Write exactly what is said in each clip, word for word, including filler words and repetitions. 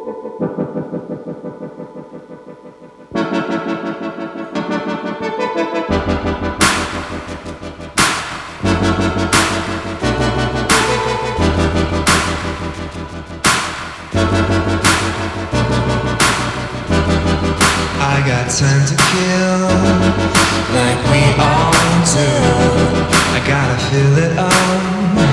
I got time to kill, like we all do. I gotta feel it all.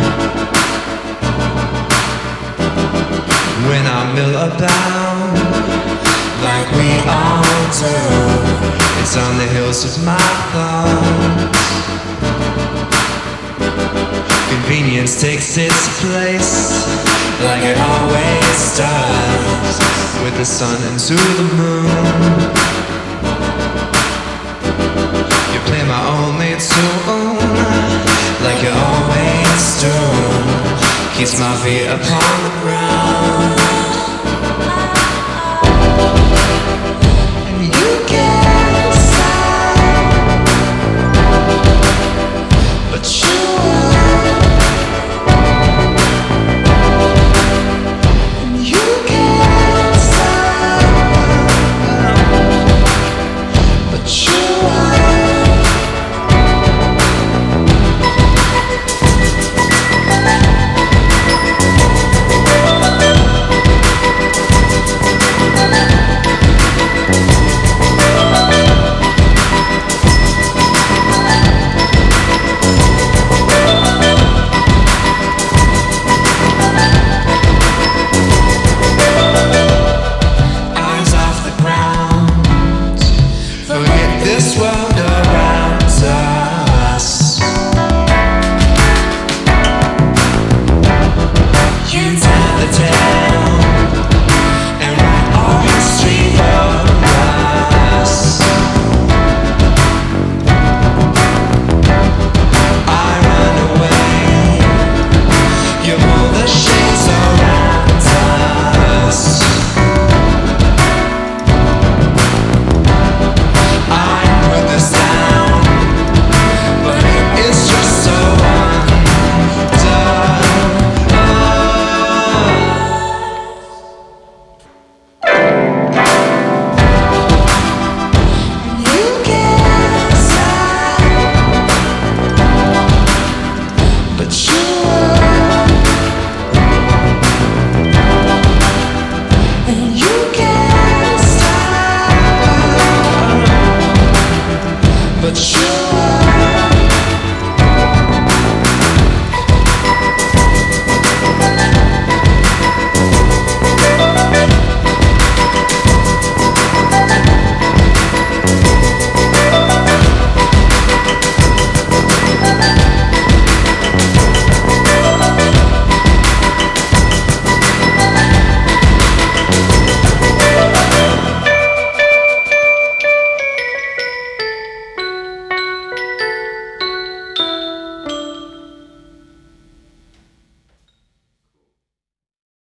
When I mill about, like we all do, it's on the hills of my thoughts. Convenience takes its place, like it always does, with the sun and to the moon. You play my only tune, like you always do, keeps my feet upon the ground.